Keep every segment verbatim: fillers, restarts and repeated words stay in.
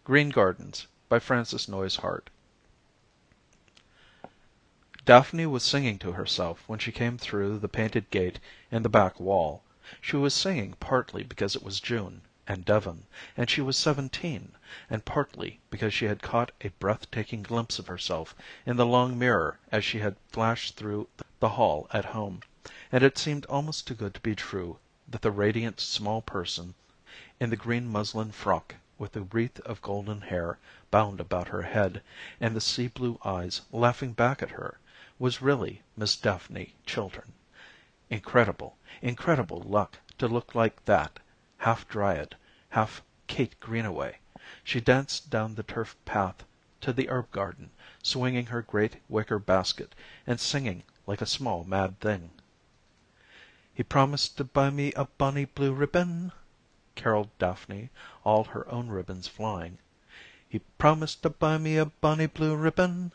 Green Gardens by Frances Noyes Hart. Daphne was singing to herself when she came through the painted gate in the back wall. She was singing partly because it was June, and Devon, and she was seventeen, and partly because she had caught a breathtaking glimpse of herself in the long mirror as she had flashed through the hall at home, and it seemed almost too good to be true that the radiant small person in the green muslin frock, with the wreath of golden hair bound about her head, and the sea-blue eyes laughing back at her, was really Miss Daphne Chiltern. Incredible, incredible luck to look like that, half Dryad, half Kate Greenaway. She danced down the turf path to the herb garden, swinging her great wicker basket and singing like a small mad thing. "He promised to buy me a bonny blue ribbon," caroled Daphne, all her own ribbons flying. "He promised to buy me a bonny blue ribbon.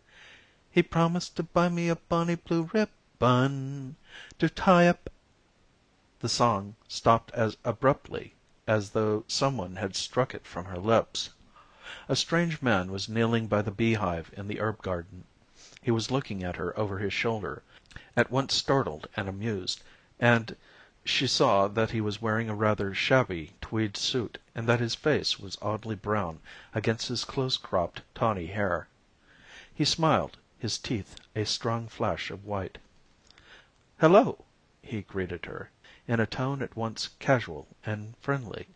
He promised to buy me a bonny blue ribbon to tie up—" The song stopped as abruptly as though someone had struck it from her lips. A strange man was kneeling by the beehive in the herb garden. He was looking at her over his shoulder, at once startled and amused, and she saw that he was wearing a rather shabby tweed suit, and that his face was oddly brown against his close-cropped, tawny hair. He smiled, his teeth a strong flash of white. "Hello," he greeted her, in a tone at once casual and friendly.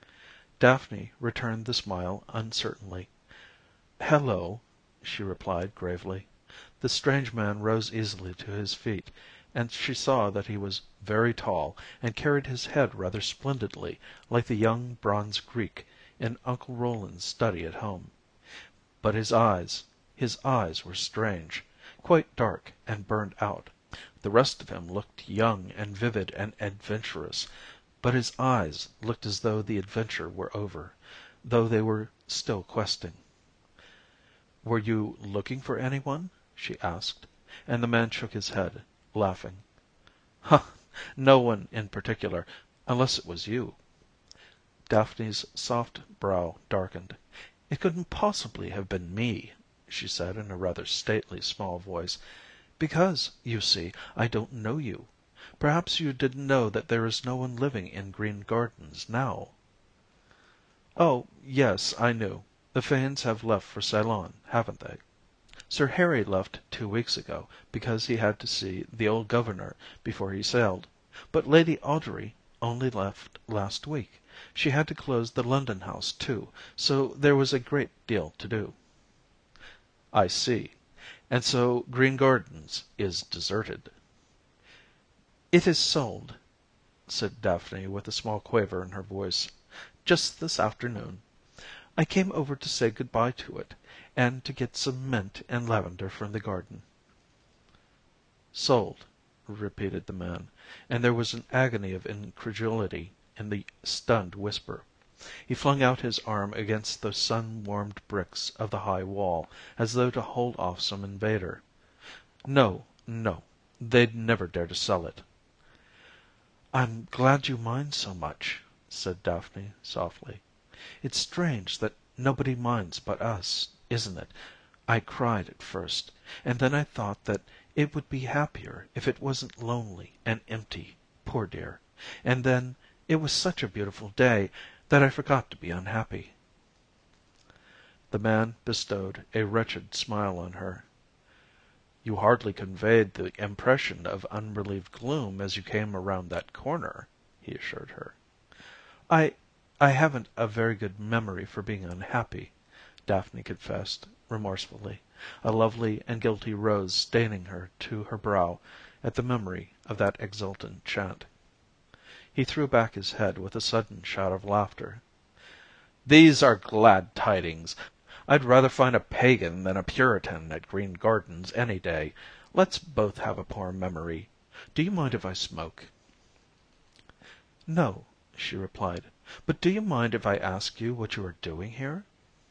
Daphne returned the smile uncertainly. "Hello," she replied gravely. The strange man rose easily to his feet, and she saw that he was very tall and carried his head rather splendidly, like the young bronze Greek in Uncle Roland's study at home. But his eyes, his eyes were strange, quite dark and burned out. The rest of him looked young and vivid and adventurous, but his eyes looked as though the adventure were over, though they were still questing. "Were you looking for anyone?" she asked, and the man shook his head, laughing. "Huh! No one in particular, unless it was you." Daphne's soft brow darkened. "It couldn't possibly have been me," she said in a rather stately small voice, "because, you see, I don't know you. Perhaps you didn't know that there is no one living in Green Gardens now." "Oh, yes, I knew. The Fanes have left for Ceylon, haven't they?" "Sir Harry left two weeks ago, because he had to see the old governor before he sailed. But Lady Audrey only left last week. She had to close the London house, too, so there was a great deal to do." "I see. And so Green Gardens is deserted." "It is sold," said Daphne with a small quaver in her voice. "Just this afternoon. I came over to say good bye to it, and to get some mint and lavender from the garden." "Sold," repeated the man, and there was an agony of incredulity in the stunned whisper. He flung out his arm against the sun-warmed bricks of the high wall, as though to hold off some invader. "No, no. They'd never dare to sell it." "I'm glad you mind so much," said Daphne softly. "It's strange that nobody minds but us, isn't it? I cried at first, and then I thought that it would be happier if it wasn't lonely and empty, poor dear. And then it was such a beautiful day that I forgot to be unhappy." The man bestowed a wretched smile on her. "You hardly conveyed the impression of unrelieved gloom as you came around that corner," he assured her. I I haven't a very good memory for being unhappy," Daphne confessed remorsefully, a lovely and guilty rose staining her to her brow at the memory of that exultant chant. He threw back his head with a sudden shout of laughter. "These are glad tidings. I'd rather find a pagan than a Puritan at Green Gardens any day. Let's both have a poor memory. Do you mind if I smoke?" "No," she replied. "But do you mind if I ask you what you are doing here?"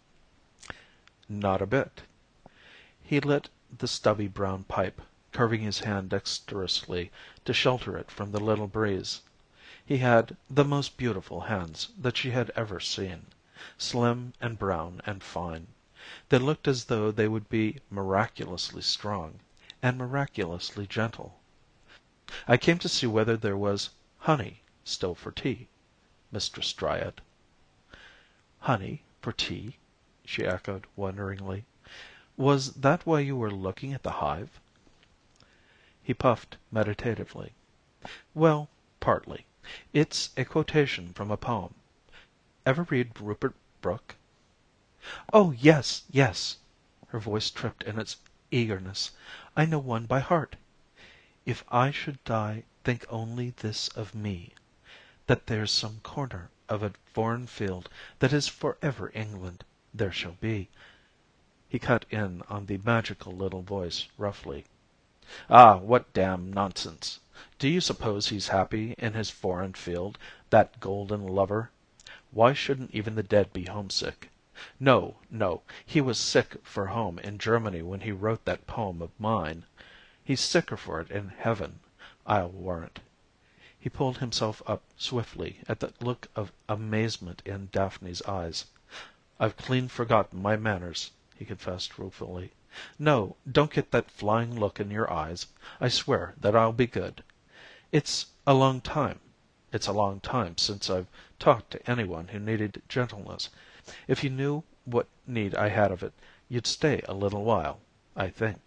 "Not a bit." He lit the stubby brown pipe, curving his hand dexterously to shelter it from the little breeze. He had the most beautiful hands that she had ever seen. slim and brown and fine. They looked as though they would be miraculously strong and miraculously gentle. "I came to see whether there was honey still for tea, Mistress Dryad." "Honey for tea?" she echoed wonderingly. "Was that why you were looking at the hive?" He puffed meditatively. "Well, partly. It's a quotation from a poem. Ever read Rupert Brooke?" "Oh, yes, yes." Her voice tripped in its eagerness. "I know one by heart. 'If I should die, think only this of me, that there's some corner of a foreign field that is forever England, there shall be.'" He cut in on the magical little voice roughly. "Ah, what damned nonsense! Do you suppose he's happy in his foreign field, that golden lover? Why shouldn't even the dead be homesick? No, no, he was sick for home in Germany when he wrote that poem of mine. He's sicker for it in heaven, I'll warrant." He pulled himself up swiftly at the look of amazement in Daphne's eyes. "I've clean forgotten my manners," he confessed ruefully. "No, don't get that flying look in your eyes. I swear that I'll be good. It's a long time, it's a long time since I've talked to anyone who needed gentleness. If you knew what need I had of it, you'd stay a little while, I think."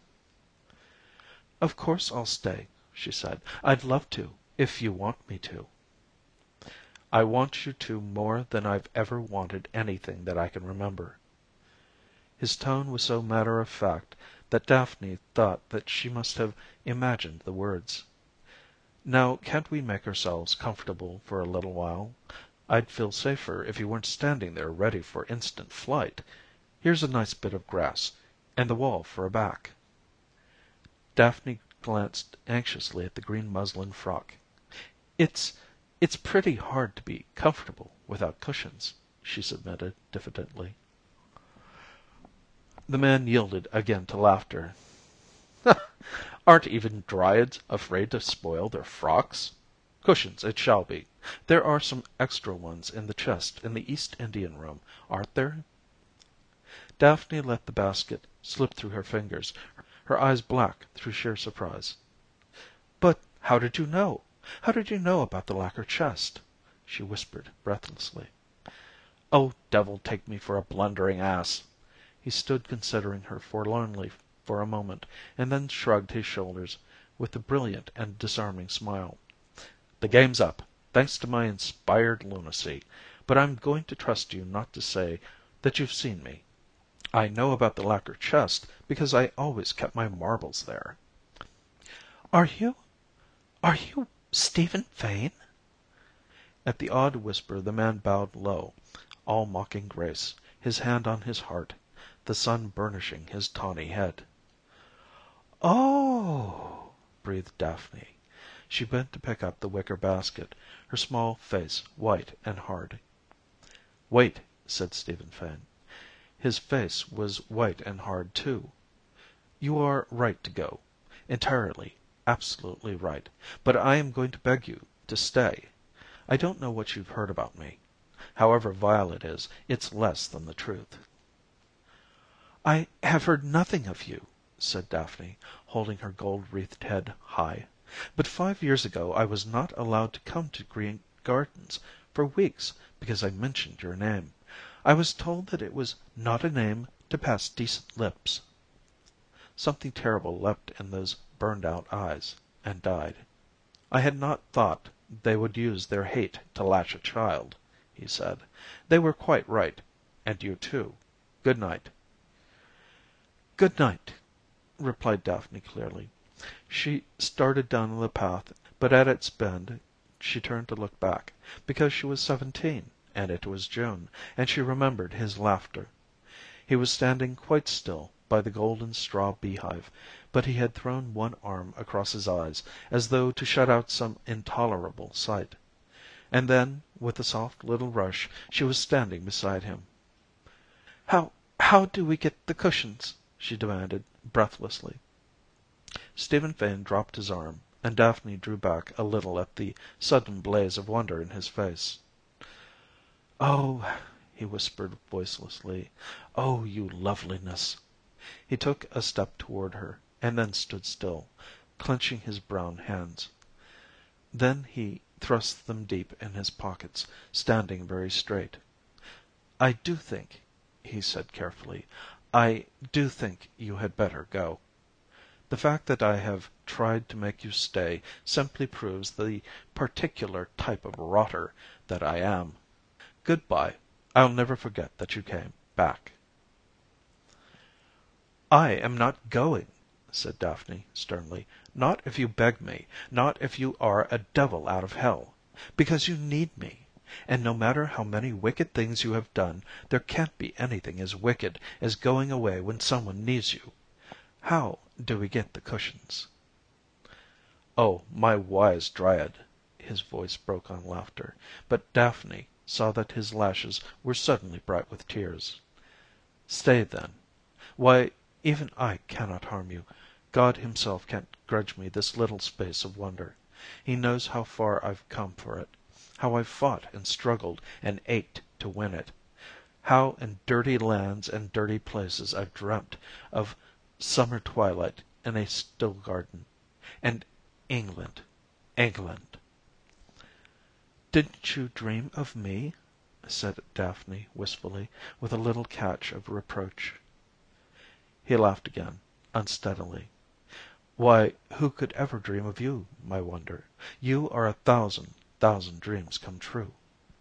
"Of course I'll stay," she said. "I'd love to, if you want me to." "I want you to more than I've ever wanted anything that I can remember." His tone was so matter of fact that Daphne thought that she must have imagined the words. "Now can't we make ourselves comfortable for a little while? I'd feel safer if you weren't standing there ready for instant flight. Here's a nice bit of grass, and the wall for a back." Daphne glanced anxiously at the green muslin frock. "It's it's pretty hard to be comfortable without cushions," she submitted diffidently. The man yielded again to laughter. "Aren't even dryads afraid to spoil their frocks? Cushions it shall be. There are some extra ones in the chest in the East Indian room, aren't there?" Daphne let the basket slip through her fingers, her eyes black through sheer surprise. "But how did you know? How did you know about the lacquer chest?" she whispered breathlessly. "Oh, devil take me for a blundering ass!" He stood considering her forlornly for a moment, and then shrugged his shoulders with a brilliant and disarming smile. "The game's up, thanks to my inspired lunacy, but I'm going to trust you not to say that you've seen me. I know about the lacquer chest because I always kept my marbles there." "Are you are you Stephen Fane?" At the odd whisper the man bowed low, all mocking grace, his hand on his heart, the sun burnishing his tawny head. "Oh!" breathed Daphne. She bent to pick up the wicker basket, her small face white and hard. "Wait," said Stephen Fane. His face was white and hard too. "You are right to go. Entirely, absolutely right. But I am going to beg you to stay. I don't know what you've heard about me. However vile it is, it's less than the truth." "I have heard nothing of you," said Daphne, holding her gold-wreathed head high. "But five years ago I was not allowed to come to Green Gardens for weeks because I mentioned your name. I was told that it was not a name to pass decent lips." Something terrible leapt in those burned-out eyes, and died. "I had not thought they would use their hate to lash a child," he said. "They were quite right, and you too. Good night." "Good night," replied Daphne clearly. She started down the path, but at its bend she turned to look back, because she was seventeen, and it was June, and she remembered his laughter. He was standing quite still by the golden straw beehive, but he had thrown one arm across his eyes, as though to shut out some intolerable sight. And then, with a soft little rush, she was standing beside him. "How how do we get the cushions?" she demanded breathlessly. Stephen Fane dropped his arm, and Daphne drew back a little at the sudden blaze of wonder in his face. "Oh," he whispered voicelessly. "Oh, you loveliness!" He took a step toward her, and then stood still, clenching his brown hands. Then he thrust them deep in his pockets, standing very straight. "I do think," he said carefully, "I do think you had better go. The fact that I have tried to make you stay simply proves the particular type of rotter that I am. Good bye. I'll never forget that you came back." "I am not going," said Daphne sternly. "Not if you beg me, not if you are a devil out of hell. Because you need me. And no matter how many wicked things you have done, there can't be anything as wicked as going away when someone needs you. How do we get the cushions?" "Oh, my wise Dryad!" His voice broke on laughter, but Daphne saw that his lashes were suddenly bright with tears. "Stay, then. Why, even I cannot harm you. God himself can't grudge me this little space of wonder. He knows how far I've come for it, how I've fought and struggled and ached to win it, how in dirty lands and dirty places I've dreamt of summer twilight in a still garden. And England, England." "Didn't you dream of me?" said Daphne wistfully, with a little catch of reproach. He laughed again, unsteadily. "Why, who could ever dream of you, my wonder? You are a thousand, thousand dreams come true."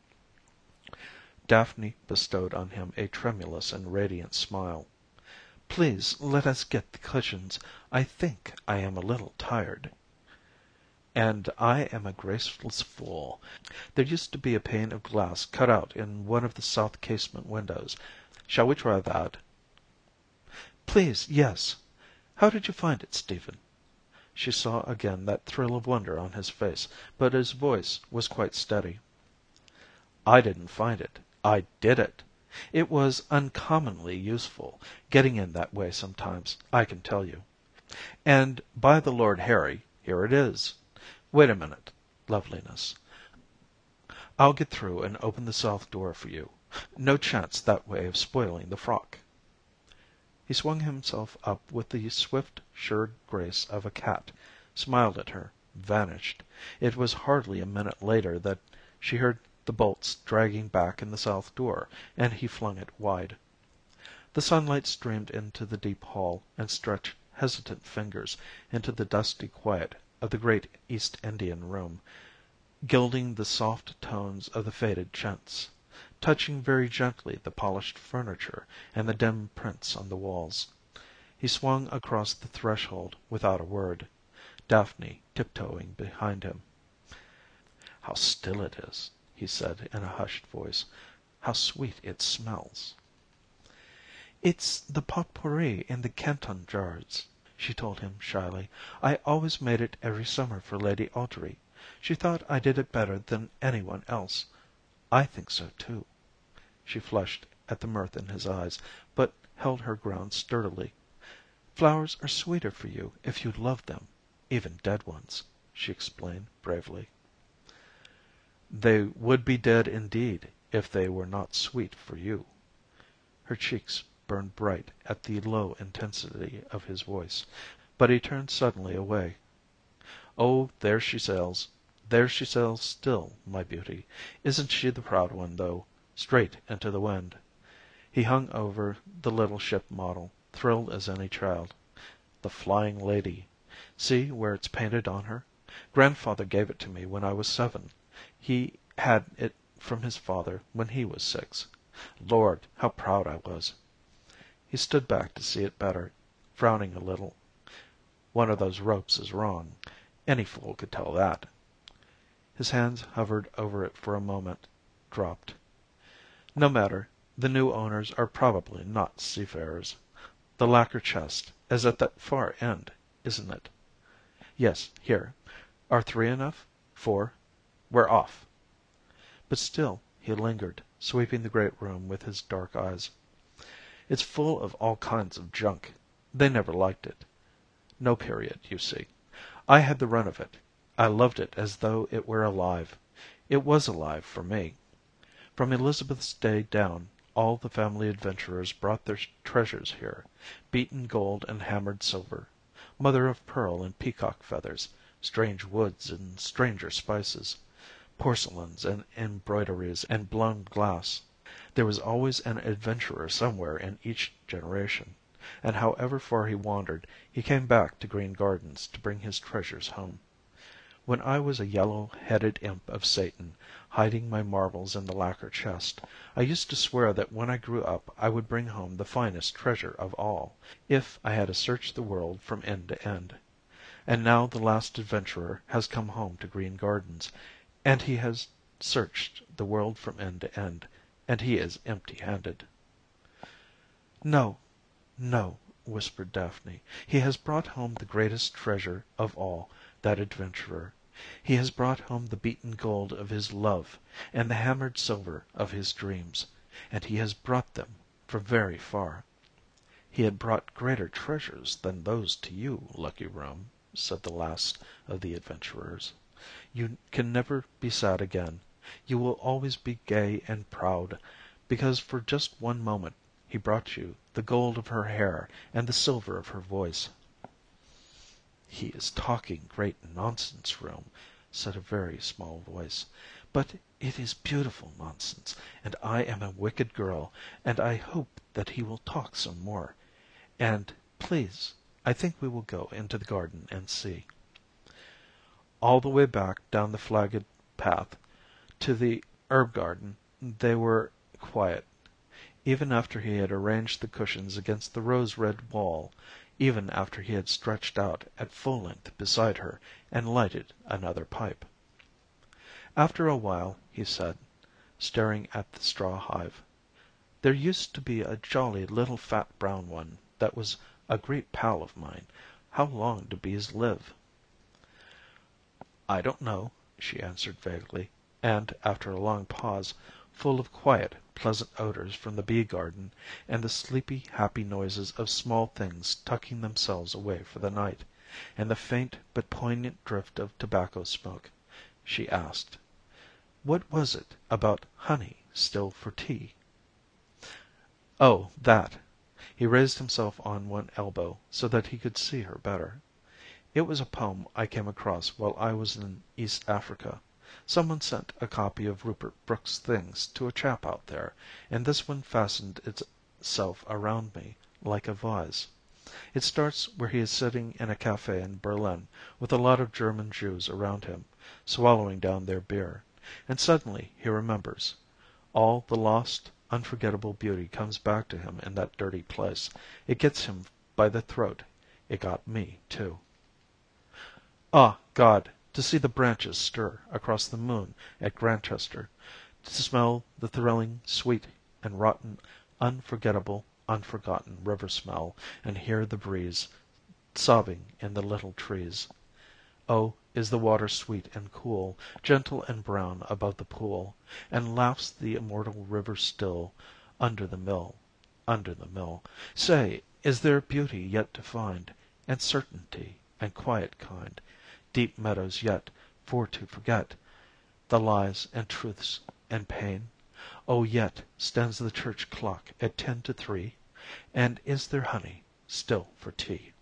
Daphne bestowed on him a tremulous and radiant smile. "Please let us get the cushions. I think I am a little tired." "And I am a graceless fool. There used to be a pane of glass cut out in one of the south casement windows. Shall we try that?" "Please, yes. How did you find it, Stephen?" She saw again that thrill of wonder on his face, but his voice was quite steady. "I didn't find it. I did it. It was uncommonly useful, getting in that way sometimes, I can tell you. And, by the Lord Harry, here it is. Wait a minute, loveliness. I'll get through and open the south door for you. No chance that way of spoiling the frock." He swung himself up with the swift, sure grace of a cat, smiled at her, vanished. It was hardly a minute later that she heard the bolts dragging back in the south door, and he flung it wide. The sunlight streamed into the deep hall and stretched hesitant fingers into the dusty quiet of the great East Indian room, gilding the soft tones of the faded chintz, touching very gently the polished furniture and the dim prints on the walls. He swung across the threshold without a word, Daphne tiptoeing behind him. "How still it is," he said in a hushed voice. "How sweet it smells." "It's the pot pourri in the Canton jars," she told him shyly. "I always made it every summer for Lady Audrey. She thought I did it better than any one else. I think so, too." She flushed at the mirth in his eyes, but held her ground sturdily. "Flowers are sweeter for you if you love them, even dead ones," she explained bravely. "They would be dead indeed if they were not sweet for you." Her cheeks burned bright at the low intensity of his voice, but he turned suddenly away. "Oh, there she sails. There she sails still, my beauty. Isn't she the proud one, though? Straight into the wind." He hung over the little ship model, thrilled as any child. "The Flying Lady. See where it's painted on her? Grandfather gave it to me when I was seven. He had it from his father when he was six. Lord, how proud I was." He stood back to see it better, frowning a little. "One of those ropes is wrong. Any fool could tell that." His hands hovered over it for a moment, dropped. "No matter. The new owners are probably not seafarers. The lacquer chest is at that far end, isn't it? Yes, here. Are three enough? Four? We're off." But still he lingered, sweeping the great room with his dark eyes. "It's full of all kinds of junk. They never liked it. No period, you see. I had the run of it. I loved it as though it were alive. It was alive for me. From Elizabeth's day down, all the family adventurers brought their treasures here, beaten gold and hammered silver, mother of pearl and peacock feathers, strange woods and stranger spices, porcelains and embroideries and blown glass. There was always an adventurer somewhere in each generation, and however far he wandered, he came back to Green Gardens to bring his treasures home. When I was a yellow-headed imp of Satan, hiding my marbles in the lacquer chest, I used to swear that when I grew up I would bring home the finest treasure of all, if I had to search the world from end to end. And now the last adventurer has come home to Green Gardens, and he has searched the world from end to end, and he is empty-handed. No, no, whispered Daphne. He has brought home the greatest treasure of all, that adventurer. He has brought home the beaten gold of his love, and the hammered silver of his dreams, and he has brought them from very far. He had brought greater treasures than those to you, Lucky Room, said the last of the adventurers. You can never be sad again. You will always be gay and proud, because for just one moment he brought you the gold of her hair and the silver of her voice. He is talking great nonsense, Room, said a very small voice, but it is beautiful nonsense, and I am a wicked girl, and I hope that he will talk some more. And, please, I think we will go into the garden and see. All the way back down the flagged path to the herb garden they were quiet. Even after he had arranged the cushions against the rose-red wall, even after he had stretched out at full length beside her and lighted another pipe. After a while he said, staring at the straw hive, "There used to be a jolly little fat brown one that was a great pal of mine. How long do bees live?" "I don't know," she answered vaguely, and after a long pause, full of quiet, pleasant odors from the bee garden, and the sleepy, happy noises of small things tucking themselves away for the night, and the faint but poignant drift of tobacco smoke, she asked, "What was it about honey still for tea?" "Oh, that." He raised himself on one elbow so that he could see her better. "It was a poem I came across while I was in East Africa. Someone sent a copy of Rupert Brooke's things to a chap out there, and this one fastened itself around me like a vise. It starts where he is sitting in a cafe in Berlin with a lot of German Jews around him, swallowing down their beer, and suddenly he remembers. All the lost, unforgettable beauty comes back to him in that dirty place. It gets him by the throat. It got me, too. Ah, God! To see the branches stir across the moon at Grantchester, to smell the thrilling, sweet and rotten, unforgettable, unforgotten river smell, and hear the breeze sobbing in the little trees. Oh, is the water sweet and cool, gentle and brown above the pool, and laughs the immortal river still under the mill, under the mill. Say, is there beauty yet to find, and certainty, and quiet kind, deep meadows yet for to forget the lies and truths and pain? Oh, yet stands the church clock at ten to three, and is there honey still for tea?"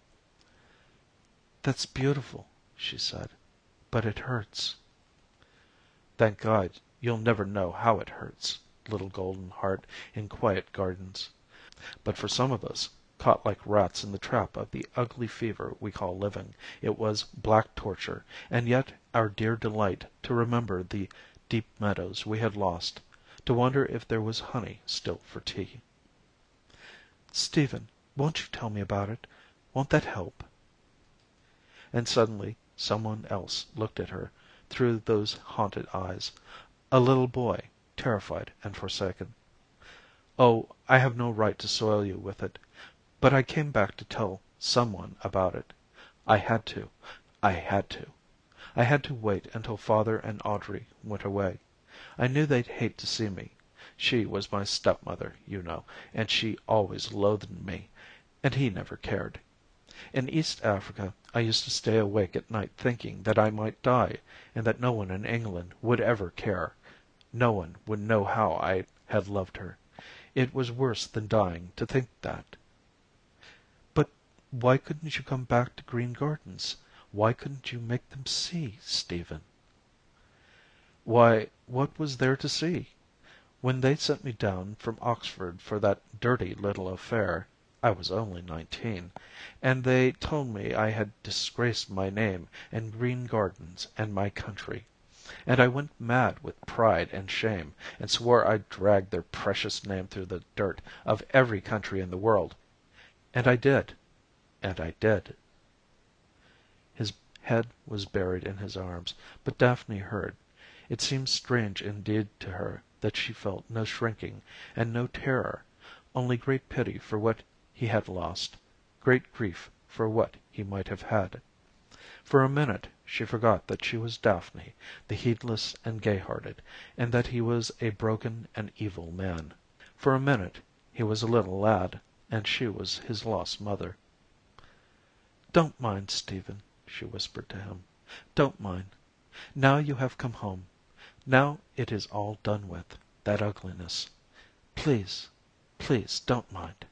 "That's beautiful," she said, "but it hurts." "Thank God you'll never know how it hurts, little golden heart in quiet gardens. But for some of us, caught like rats in the trap of the ugly fever we call living, it was black torture, and yet our dear delight to remember the deep meadows we had lost, to wonder if there was honey still for tea." "Stephen, won't you tell me about it? Won't that help?" And suddenly some one else looked at her through those haunted eyes, a little boy, terrified and forsaken. "Oh, I have no right to soil you with it, but I came back to tell some one about it. I had to. I had to. I had to wait until father and Audrey went away. I knew they'd hate to see me. She was my stepmother, you know, and she always loathed me, and he never cared. In East Africa I used to stay awake at night thinking that I might die, and that no one in England would ever care. No one would know how I had loved her. It was worse than dying to think that. "But why couldn't you come back to Green Gardens? Why couldn't you make them see, Stephen?" Why, what was there to see? When they sent me down from Oxford for that dirty little affair I was only nineteen, and they told me I had disgraced my name and Green Gardens and my country, and I went mad with pride and shame, and swore I'd drag their precious name through the dirt of every country in the world. And I did. And I did." His head was buried in his arms, but Daphne heard. It seemed strange indeed to her that she felt no shrinking and no terror, only great pity for what he had lost, great grief for what he might have had. For a minute she forgot that she was Daphne, the heedless and gay-hearted, and that he was a broken and evil man. For a minute he was a little lad, and she was his lost mother. "Don't mind, Stephen," she whispered to him. "Don't mind. Now you have come home. Now it is all done with, that ugliness. Please, please don't mind."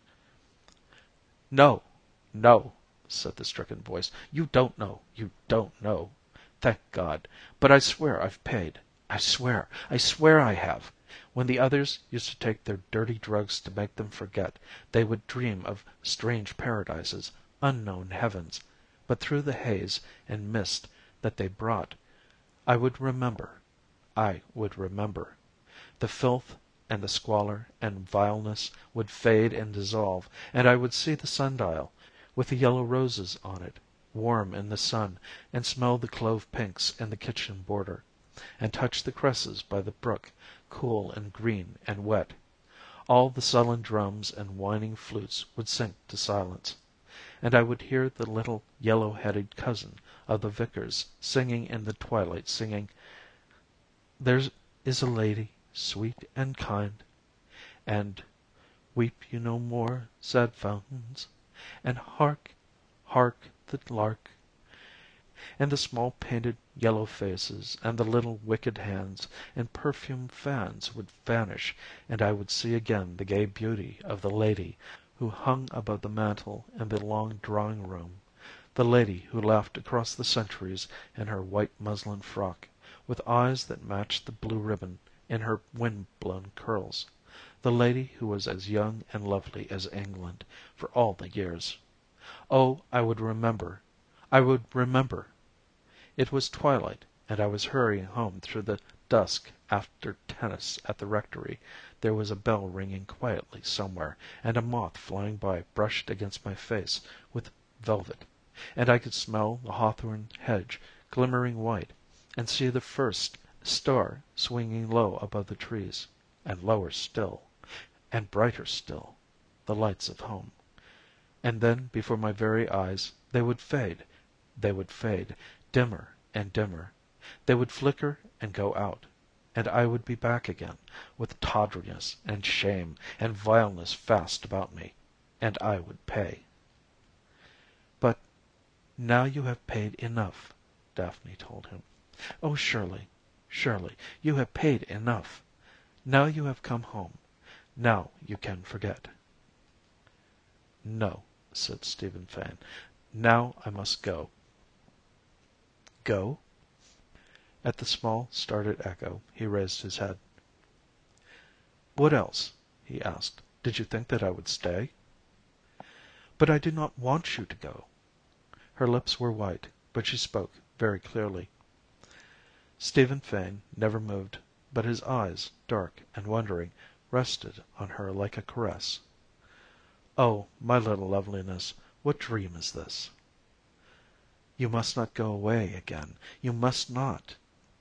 "No, no," said the stricken voice. "You don't know. You don't know. Thank God. But I swear I've paid. I swear, I swear I have. When the others used to take their dirty drugs to make them forget, they would dream of strange paradises, unknown heavens. But through the haze and mist that they brought, I would remember. I would remember. The filth and the squalor and vileness would fade and dissolve, and I would see the sundial, with the yellow roses on it, warm in the sun, and smell the clove pinks in the kitchen border, and touch the cresses by the brook, cool and green and wet. All the sullen drums and whining flutes would sink to silence, and I would hear the little yellow-headed cousin of the vicar's singing in the twilight, singing, 'There is a lady sweet and kind,' and 'Weep you no more, sad fountains,' and 'Hark, hark, the lark,' and the small painted yellow faces and the little wicked hands and perfumed fans would vanish, and I would see again the gay beauty of the lady who hung above the mantel in the long drawing-room, the lady who laughed across the centuries in her white muslin frock, with eyes that matched the blue ribbon in her wind-blown curls, the lady who was as young and lovely as England, for all the years. Oh, I would remember, I would remember. It was twilight, and I was hurrying home through the dusk after tennis at the rectory. There was a bell ringing quietly somewhere, and a moth flying by brushed against my face with velvet, and I could smell the hawthorn hedge glimmering white, and see the first star swinging low above the trees, and lower still, and brighter still, the lights of home. And then before my very eyes they would fade, they would fade, dimmer and dimmer. They would flicker and go out, and I would be back again, with tawdriness and shame and vileness fast about me, and I would pay. "But now you have paid enough," Daphne told him. "Oh, surely, surely, you have paid enough. Now you have come home. Now you can forget." "No," said Stephen Fane. "Now I must go." "Go?" At the small, startled echo he raised his head. "What else?" he asked. "Did you think that I would stay?" "But I do not want you to go." Her lips were white, but she spoke very clearly. Stephen Fane never moved, but his eyes, dark and wondering, rested on her like a caress. "Oh, my little loveliness, what dream is this?" "You must not go away again. You must not."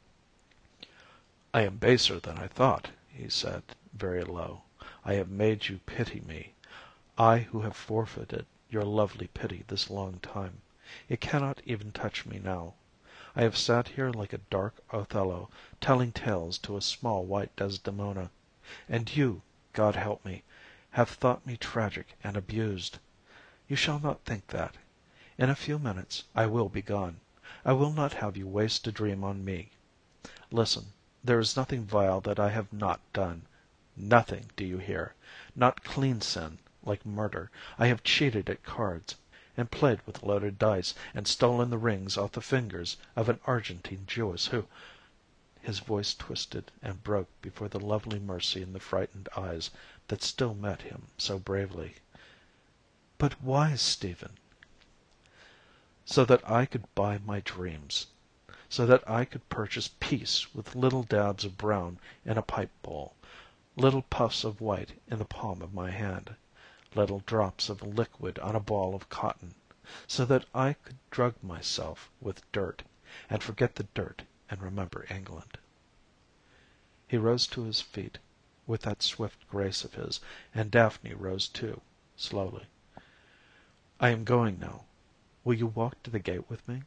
"I am baser than I thought," he said, very low. "I have made you pity me. I who have forfeited your lovely pity this long time. It cannot even touch me now. I have sat here like a dark Othello, telling tales to a small white Desdemona. And you, God help me, have thought me tragic and abused. You shall not think that. In a few minutes I will be gone. I will not have you waste a dream on me. Listen. There is nothing vile that I have not done. Nothing, do you hear? Not clean sin, like murder. I have cheated at cards, and played with loaded dice, and stolen the rings off the fingers of an Argentine Jewess who—" His voice twisted and broke before the lovely mercy in the frightened eyes that still met him so bravely. "But why, Stephen?" "So that I could buy my dreams. So that I could purchase peace with little dabs of brown in a pipe bowl, little puffs of white in the palm of my hand, little drops of liquid on a ball of cotton. So that I could drug myself with dirt, and forget the dirt and remember England." He rose to his feet with that swift grace of his, and Daphne rose too, slowly. "I am going now. Will you walk to the gate with me?"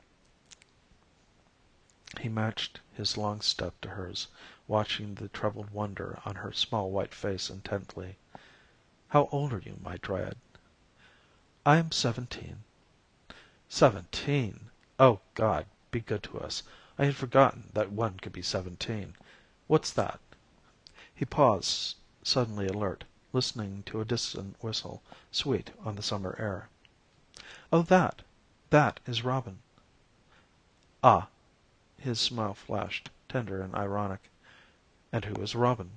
He matched his long step to hers, watching the troubled wonder on her small white face intently. "How old are you, my Dryad?" "I am seventeen." "Seventeen! Oh, God, be good to us. I had forgotten that one could be seventeen. What's that?" He paused, suddenly alert, listening to a distant whistle, sweet on the summer air. "Oh, that! That is Robin." "Ah!" His smile flashed, tender and ironic. "And who is Robin?"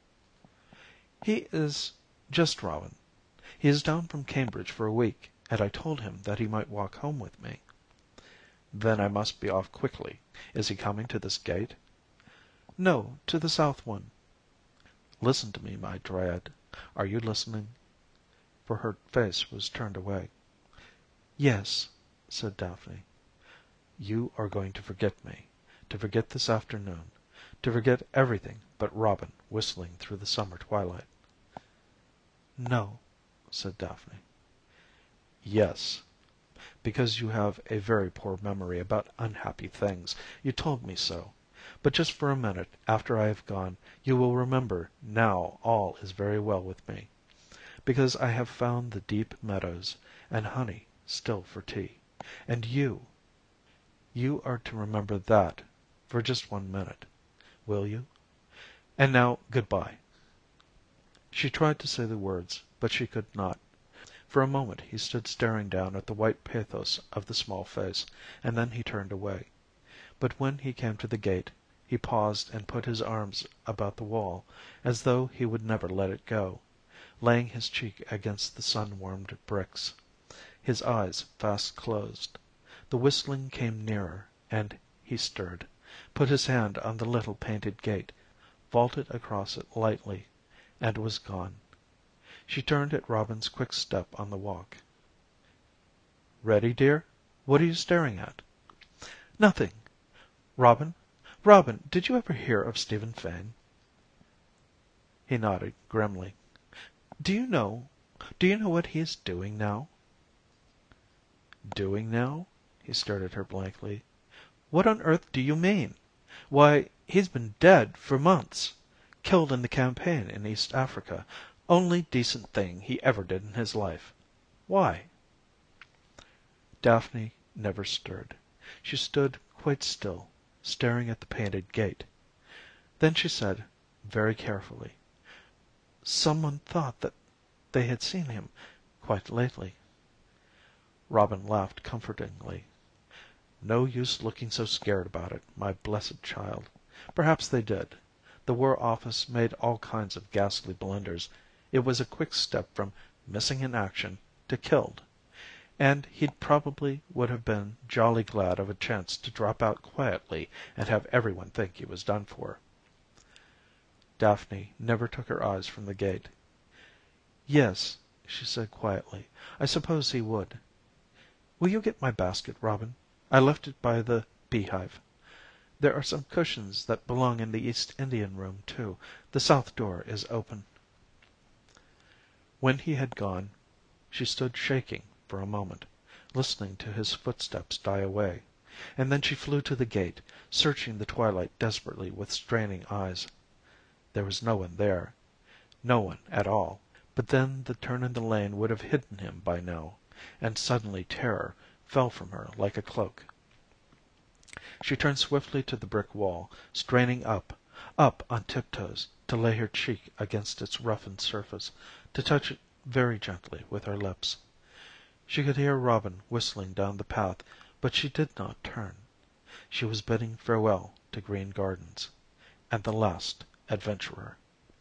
"He is just Robin. He is down from Cambridge for a week, and I told him that he might walk home with me." "Then I must be off quickly. Is he coming to this gate?" "No, to the south one." "Listen to me, my Dryad. Are you listening?" For her face was turned away. "Yes," said Daphne. "You are going to forget me, to forget this afternoon, to forget everything but Robin whistling through the summer twilight." "No," said Daphne. "Yes. Because you have a very poor memory about unhappy things. You told me so. But just for a minute after I have gone you will remember now all is very well with me. Because I have found the deep meadows, and honey still for tea. And you. You are to remember that for just one minute. Will you? And now good bye." She tried to say the words, but she could not. For a moment he stood staring down at the white pathos of the small face, and then he turned away. But when he came to the gate, he paused and put his arms about the wall, as though he would never let it go, laying his cheek against the sun-warmed bricks, his eyes fast closed. The whistling came nearer, and he stirred, put his hand on the little painted gate, vaulted across it lightly, and was gone. She turned at Robin's quick step on the walk. "Ready, dear? What are you staring at?" "Nothing. Robin, Robin, did you ever hear of Stephen Fane?" He nodded grimly. "Do you know, do you know what he is doing now?" "Doing now?" He stared at her blankly. "What on earth do you mean? Why, he's been dead for months. Killed in the campaign in East Africa. Only decent thing he ever did in his life. Why?" Daphne never stirred. She stood quite still, staring at the painted gate. Then she said, very carefully, "Someone thought that they had seen him quite lately." Robin laughed comfortingly. "No use looking so scared about it, my blessed child. Perhaps they did. The War Office made all kinds of ghastly blunders. It was a quick step from 'missing in action' to 'killed.' And he probably would have been jolly glad of a chance to drop out quietly and have everyone think he was done for." Daphne never took her eyes from the gate. "Yes," she said quietly, "I suppose he would. Will you get my basket, Robin? I left it by the beehive. There are some cushions that belong in the East Indian room, too. The south door is open." When he had gone, she stood shaking for a moment, listening to his footsteps die away, and then she flew to the gate, searching the twilight desperately with straining eyes. There was no one there, no one at all, but then the turn in the lane would have hidden him by now, and suddenly terror fell from her like a cloak. She turned swiftly to the brick wall, straining up, up on tiptoes, to lay her cheek against its roughened surface, to touch it very gently with her lips. She could hear Robin whistling down the path, but she did not turn. She was bidding farewell to Green Gardens, and the last adventurer.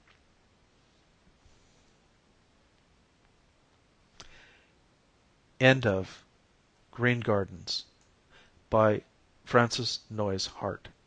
End of Green Gardens by Frances Noyes Hart